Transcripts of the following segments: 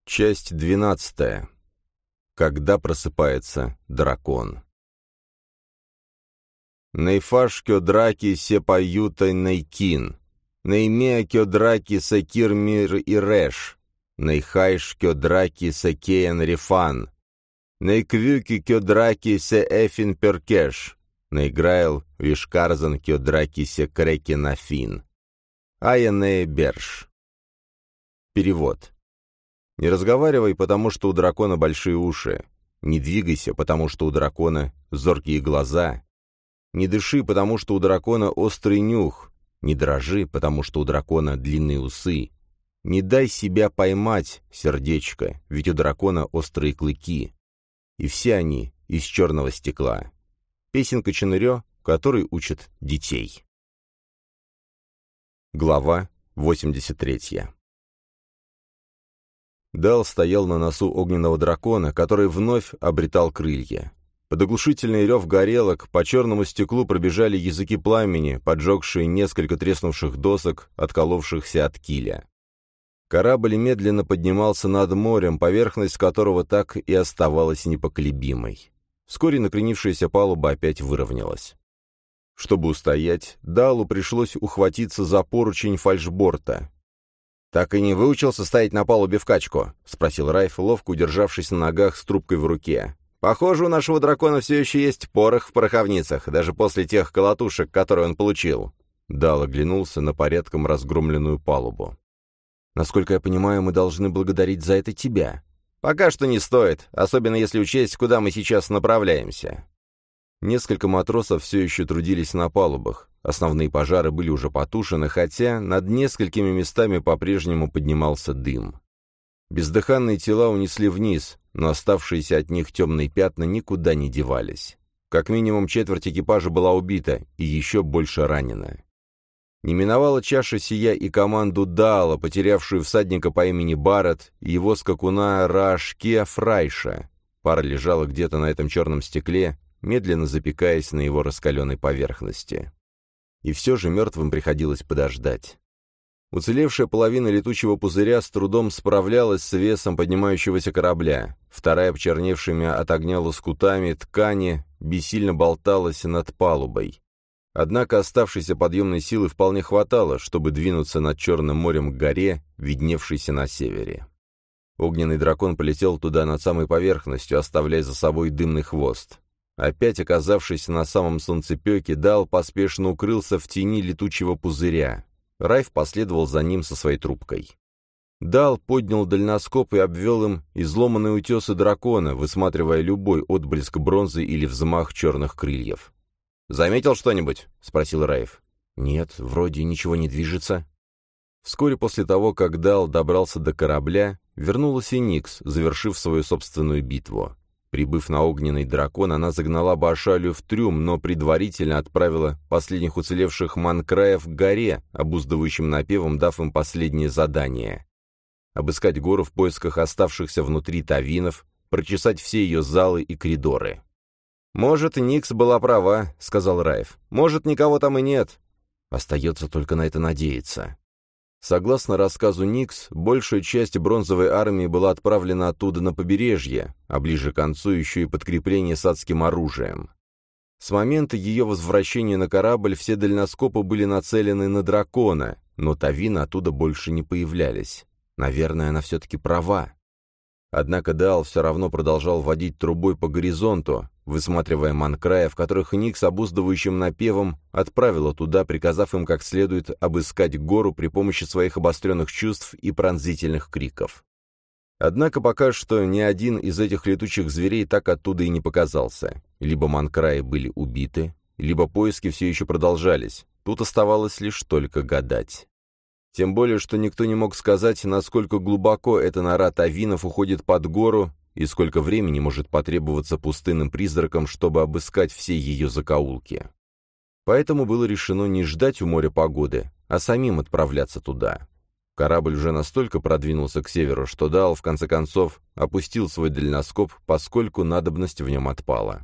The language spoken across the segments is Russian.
Часть 12. Когда просыпается дракон. Нейфаш кёдраки сепаюта нейкин, неймеа кёдраки сакир мир и реш, нейхайш кёдраки сакеян рифан, нейквюки кёдраки се эфин перкеш, нейграйл вишкарзан кёдраки се креки нафин. Аянея Берш. Перевод. Не разговаривай, потому что у дракона большие уши. Не двигайся, потому что у дракона зоркие глаза. Не дыши, потому что у дракона острый нюх. Не дрожи, потому что у дракона длинные усы. Не дай себя поймать, сердечко, ведь у дракона острые клыки. И все они из черного стекла. Песенка Чонырё, который учит детей. Глава 83. Дал стоял на носу огненного дракона, который вновь обретал крылья. Под оглушительный рев горелок по черному стеклу пробежали языки пламени, поджегшие несколько треснувших досок, отколовшихся от киля. Корабль медленно поднимался над морем, поверхность которого так и оставалась непоколебимой. Вскоре накренившаяся палуба опять выровнялась. Чтобы устоять, Далу пришлось ухватиться за поручень фальшборта. «Так и не выучился стоять на палубе в качку?» — спросил Райф, ловко удержавшись на ногах с трубкой в руке. «Похоже, у нашего дракона все еще есть порох в пороховницах, даже после тех колотушек, которые он получил». Дал оглянулся на порядком разгромленную палубу. «Насколько я понимаю, мы должны благодарить за это тебя». «Пока что не стоит, особенно если учесть, куда мы сейчас направляемся». Несколько матросов все еще трудились на палубах. Основные пожары были уже потушены, хотя над несколькими местами по-прежнему поднимался дым. Бездыханные тела унесли вниз, но оставшиеся от них темные пятна никуда не девались. Как минимум четверть экипажа была убита и еще больше ранена. Не миновала чаша сия и команду Даала, потерявшую всадника по имени Барретт, и его скакуна Раашке Фрайша. Пара лежала где-то на этом черном стекле, медленно запекаясь на его раскаленной поверхности. И все же мертвым приходилось подождать. Уцелевшая половина летучего пузыря с трудом справлялась с весом поднимающегося корабля. Вторая, почерневшими от огня лоскутами ткани, бессильно болталась над палубой. Однако оставшейся подъемной силы вполне хватало, чтобы двинуться над Черным морем к горе, видневшейся на севере. Огненный дракон полетел туда над самой поверхностью, оставляя за собой дымный хвост. Опять оказавшись на самом солнцепеке, Дал поспешно укрылся в тени летучего пузыря. Райф последовал за ним со своей трубкой. Дал поднял дальноскоп и обвел им изломанные утесы дракона, высматривая любой отблеск бронзы или взмах черных крыльев. «Заметил что-нибудь?» — спросил Райф. «Нет, вроде ничего не движется». Вскоре после того, как Дал добрался до корабля, вернулась и Никс, завершив свою собственную битву. Прибыв на огненный дракон, она загнала Баашалию в трюм, но предварительно отправила последних уцелевших манкраев к горе, обуздывающим напевом дав им последнее задание. Обыскать гору в поисках оставшихся внутри тавинов, прочесать все ее залы и коридоры. «Может, Никс была права», — сказал Райф. «Может, никого там и нет». Остается только на это надеяться. Согласно рассказу Никс, большая часть бронзовой армии была отправлена оттуда на побережье, а ближе к концу еще и подкрепление с адским оружием. С момента ее возвращения на корабль все дальноскопы были нацелены на дракона, но тавины оттуда больше не появлялись. Наверное, она все-таки права. Однако Дал все равно продолжал водить трубой по горизонту, высматривая манкраев, которых Никс обуздывающим напевом отправила туда, приказав им как следует обыскать гору при помощи своих обостренных чувств и пронзительных криков. Однако пока что ни один из этих летучих зверей так оттуда и не показался. Либо манкраи были убиты, либо поиски все еще продолжались. Тут оставалось лишь только гадать. Тем более, что никто не мог сказать, насколько глубоко эта нора тавинов уходит под гору и сколько времени может потребоваться пустынным призракам, чтобы обыскать все ее закоулки. Поэтому было решено не ждать у моря погоды, а самим отправляться туда. Корабль уже настолько продвинулся к северу, что Дал, в конце концов, опустил свой дальноскоп, поскольку надобность в нем отпала.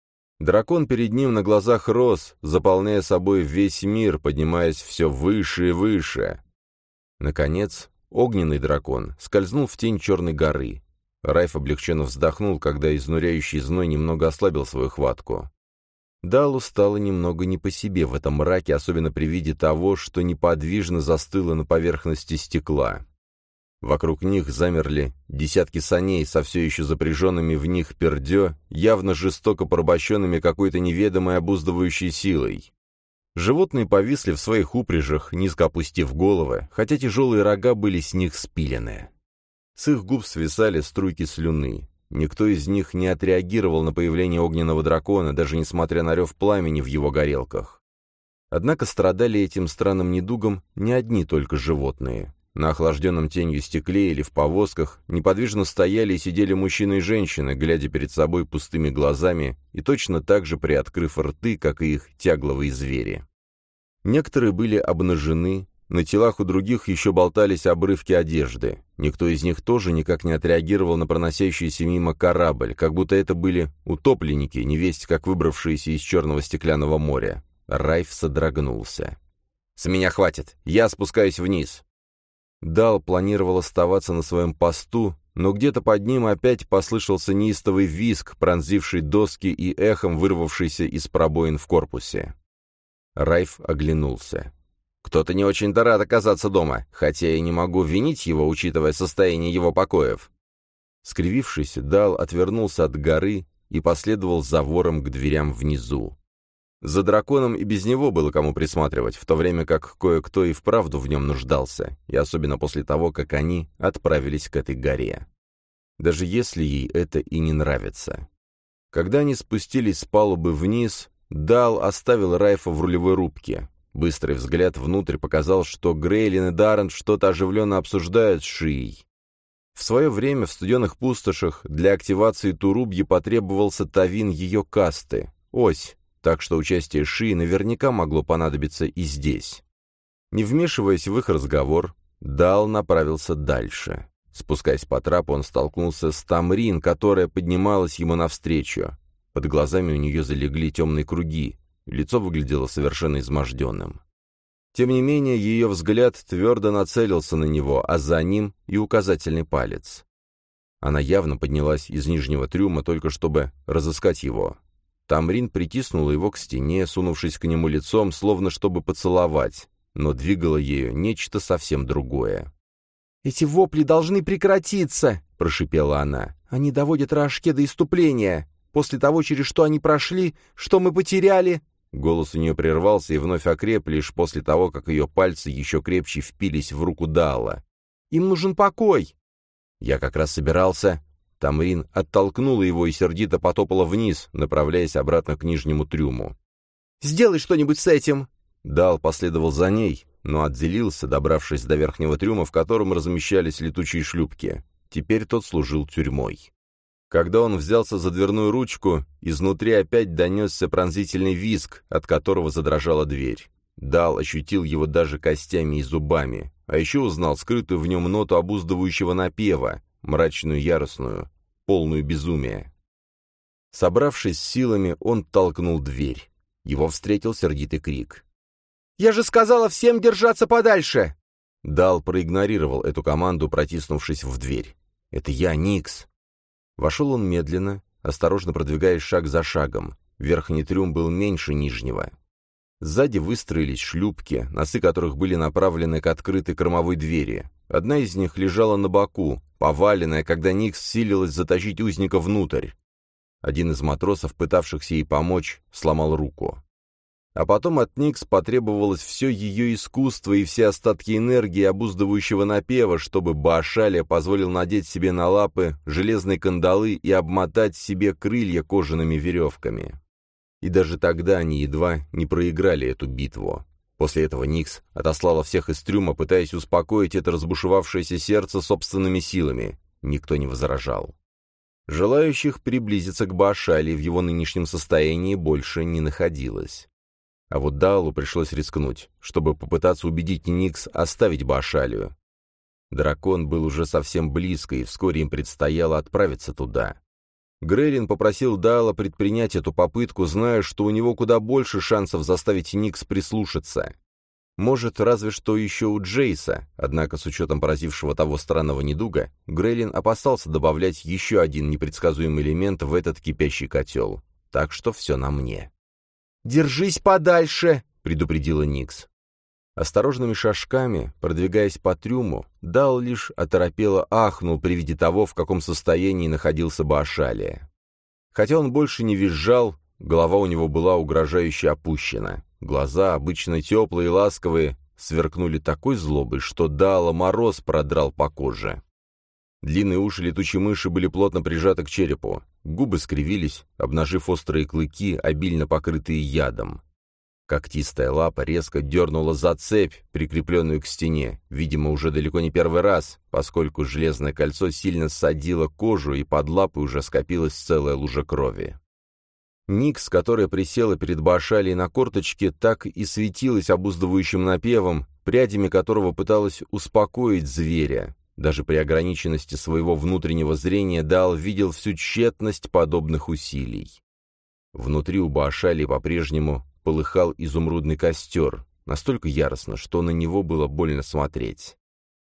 Дракон перед ним на глазах рос, заполняя собой весь мир, поднимаясь все выше и выше. Наконец, огненный дракон скользнул в тень Черной горы. Райф облегченно вздохнул, когда изнуряющий зной немного ослабил свою хватку. Далу стало немного не по себе в этом мраке, особенно при виде того, что неподвижно застыло на поверхности стекла. Вокруг них замерли десятки саней со все еще запряженными в них пердё, явно жестоко порабощенными какой-то неведомой обуздывающей силой. Животные повисли в своих упряжах, низко опустив головы, хотя тяжелые рога были с них спилены. С их губ свисали струйки слюны. Никто из них не отреагировал на появление огненного дракона, даже несмотря на рев пламени в его горелках. Однако страдали этим странным недугом не одни только животные. На охлажденном тенью стекле или в повозках неподвижно стояли и сидели мужчины и женщины, глядя перед собой пустыми глазами и точно так же приоткрыв рты, как и их тягловые звери. Некоторые были обнажены, на телах у других еще болтались обрывки одежды. Никто из них тоже никак не отреагировал на проносящийся мимо корабль, как будто это были утопленники, невесть как выбравшиеся из черного стеклянного моря. Райф содрогнулся. «С меня хватит, я спускаюсь вниз». Дал планировал оставаться на своем посту, но где-то под ним опять послышался неистовый визг, пронзивший доски и эхом вырвавшийся из пробоин в корпусе. Райф оглянулся. Кто-то не очень-то рад оказаться дома, хотя я не могу винить его, учитывая состояние его покоев. Скривившись, Дал отвернулся от горы и последовал за вором к дверям внизу. За драконом и без него было кому присматривать, в то время как кое-кто и вправду в нем нуждался, и особенно после того, как они отправились к этой горе. Даже если ей это и не нравится. Когда они спустились с палубы вниз, Дал оставил Райфа в рулевой рубке. Быстрый взгляд внутрь показал, что Грейлин и Даррент что-то оживленно обсуждают с Шией. В свое время в студенных пустошах для активации Турубьи потребовался тавин ее касты, ось, так что участие Шии наверняка могло понадобиться и здесь. Не вмешиваясь в их разговор, Дал направился дальше. Спускаясь по трапу, он столкнулся с Тамрин, которая поднималась ему навстречу. Под глазами у нее залегли темные круги, лицо выглядело совершенно изможденным. Тем не менее, ее взгляд твердо нацелился на него, а за ним и указательный палец. Она явно поднялась из нижнего трюма, только чтобы разыскать его. Тамрин притиснула его к стене, сунувшись к нему лицом, словно чтобы поцеловать, но двигало ею нечто совсем другое. «Эти вопли должны прекратиться!» — прошипела она. «Они доводят Раашке до исступления. После того, через что они прошли, что мы потеряли...» Голос у нее прервался и вновь окреп лишь после того, как ее пальцы еще крепче впились в руку Даала. «Им нужен покой!» «Я как раз собирался...» Тамрин оттолкнула его и сердито потопала вниз, направляясь обратно к нижнему трюму. «Сделай что-нибудь с этим!» Дал последовал за ней, но отделился, добравшись до верхнего трюма, в котором размещались летучие шлюпки. Теперь тот служил тюрьмой. Когда он взялся за дверную ручку, изнутри опять донесся пронзительный визг, от которого задрожала дверь. Дал ощутил его даже костями и зубами, а еще узнал скрытую в нем ноту обуздывающего напева, мрачную, яростную, полную безумия. Собравшись с силами, он толкнул дверь. Его встретил сердитый крик. «Я же сказала всем держаться подальше!» Дал проигнорировал эту команду, протиснувшись в дверь. «Это я, Никс!» Вошел он медленно, осторожно продвигаясь шаг за шагом. Верхний трюм был меньше нижнего. Сзади выстроились шлюпки, носы которых были направлены к открытой кормовой двери. Одна из них лежала на боку, поваленная, когда Никс силилась затащить узника внутрь. Один из матросов, пытавшихся ей помочь, сломал руку. А потом от Никс потребовалось все ее искусство и все остатки энергии обуздывающего напева, чтобы Баашалия позволил надеть себе на лапы железные кандалы и обмотать себе крылья кожаными веревками. И даже тогда они едва не проиграли эту битву. После этого Никс отослала всех из трюма, пытаясь успокоить это разбушевавшееся сердце собственными силами. Никто не возражал. Желающих приблизиться к Баашалии в его нынешнем состоянии больше не находилось. А вот Даалу пришлось рискнуть, чтобы попытаться убедить Никс оставить Баашалию. Дракон был уже совсем близко, и вскоре им предстояло отправиться туда. Грейлин попросил Даала предпринять эту попытку, зная, что у него куда больше шансов заставить Никс прислушаться. Может, разве что еще у Джейса, однако с учетом поразившего того странного недуга, Грейлин опасался добавлять еще один непредсказуемый элемент в этот кипящий котел. Так что все на мне. «Держись подальше!» — предупредила Никс. Осторожными шажками, продвигаясь по трюму, Дал лишь оторопело ахнул при виде того, в каком состоянии находился Баашалия. Хотя он больше не визжал, голова у него была угрожающе опущена. Глаза, обычно теплые и ласковые, сверкнули такой злобой, что Даала мороз продрал по коже. Длинные уши летучей мыши были плотно прижаты к черепу. Губы скривились, обнажив острые клыки, обильно покрытые ядом. Когтистая лапа резко дернула за цепь, прикрепленную к стене, видимо, уже далеко не первый раз, поскольку железное кольцо сильно ссадило кожу, и под лапой уже скопилась целая лужа крови. Никс, которая присела перед Баашалией на корточке, так и светилась обуздывающим напевом, прядями которого пыталась успокоить зверя. Даже при ограниченности своего внутреннего зрения Дал видел всю тщетность подобных усилий. Внутри у Баашалии по-прежнему полыхал изумрудный костер, настолько яростно, что на него было больно смотреть.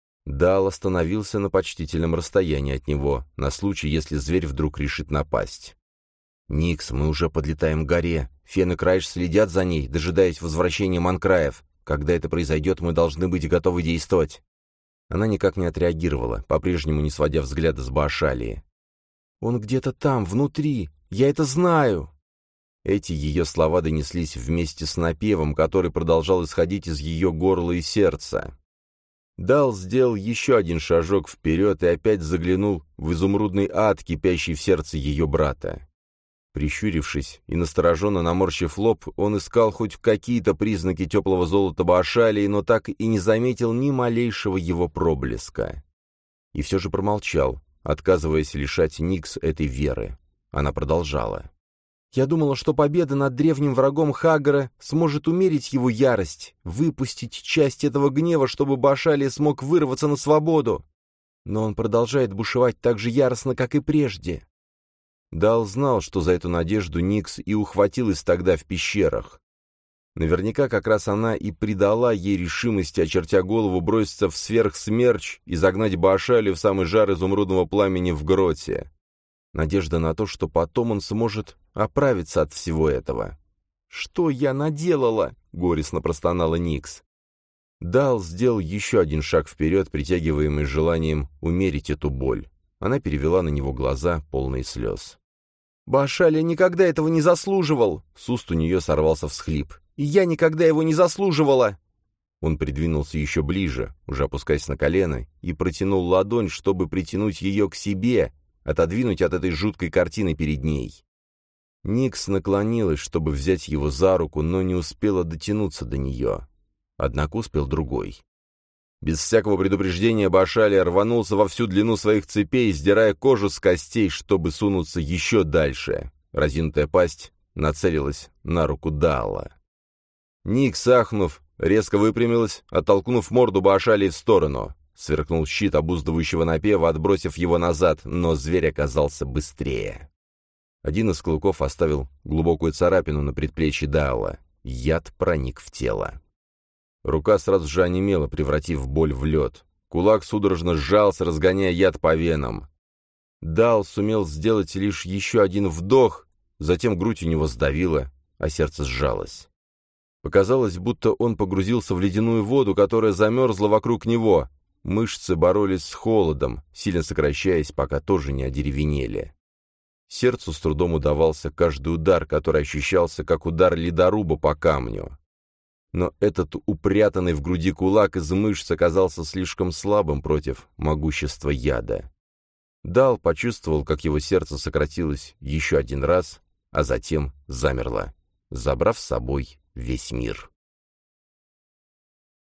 Дал остановился на почтительном расстоянии от него, на случай, если зверь вдруг решит напасть. «Никс, мы уже подлетаем к горе. Фен и Крайш следят за ней, дожидаясь возвращения Манкраев. Когда это произойдет, мы должны быть готовы действовать». Она никак не отреагировала, по-прежнему не сводя взгляда с Баашалии. «Он где-то там, внутри. Я это знаю!» Эти ее слова донеслись вместе с напевом, который продолжал исходить из ее горла и сердца. Дал сделал еще один шажок вперед и опять заглянул в изумрудный ад, кипящий в сердце ее брата. Прищурившись и настороженно наморщив лоб, он искал хоть какие-то признаки теплого золота Баашалии, но так и не заметил ни малейшего его проблеска. И все же промолчал, отказываясь лишать Никс этой веры. Она продолжала. «Я думала, что победа над древним врагом Хаггара сможет умерить его ярость, выпустить часть этого гнева, чтобы Баашалия смог вырваться на свободу. Но он продолжает бушевать так же яростно, как и прежде». Дал знал, что за эту надежду Никс и ухватилась тогда в пещерах. Наверняка как раз она и придала ей решимости, очертя голову, броситься в сверхсмерч и загнать Баашалию в самый жар изумрудного пламени в гроте. Надежда на то, что потом он сможет оправиться от всего этого. «Что я наделала?» — горестно простонала Никс. Дал сделал еще один шаг вперед, притягиваемый желанием умерить эту боль. Она перевела на него глаза, полные слез. «Баашалия никогда этого не заслуживал!» С уст у нее сорвался всхлип. «И я никогда его не заслуживала!» Он придвинулся еще ближе, уже опускаясь на колено, и протянул ладонь, чтобы притянуть ее к себе, отодвинуть от этой жуткой картины перед ней. Никс наклонилась, чтобы взять его за руку, но не успела дотянуться до нее. Однако успел другой. Без всякого предупреждения Баашалия рванулся во всю длину своих цепей, сдирая кожу с костей, чтобы сунуться еще дальше. Разинутая пасть нацелилась на руку Даала. Никс, ахнув, резко выпрямилась, оттолкнув морду Баашалии в сторону. Сверкнул щит обуздывающего напева, отбросив его назад, но зверь оказался быстрее. Один из клыков оставил глубокую царапину на предплечье Даала. Яд проник в тело. Рука сразу же онемела, превратив боль в лед. Кулак судорожно сжался, разгоняя яд по венам. Дал сумел сделать лишь еще один вдох, затем грудь у него сдавила, а сердце сжалось. Показалось, будто он погрузился в ледяную воду, которая замерзла вокруг него. Мышцы боролись с холодом, сильно сокращаясь, пока тоже не одеревенели. Сердцу с трудом удавался каждый удар, который ощущался, как удар ледоруба по камню. Но этот упрятанный в груди кулак из мышц оказался слишком слабым против могущества яда. Дал почувствовал, как его сердце сократилось еще один раз, а затем замерло, забрав с собой весь мир.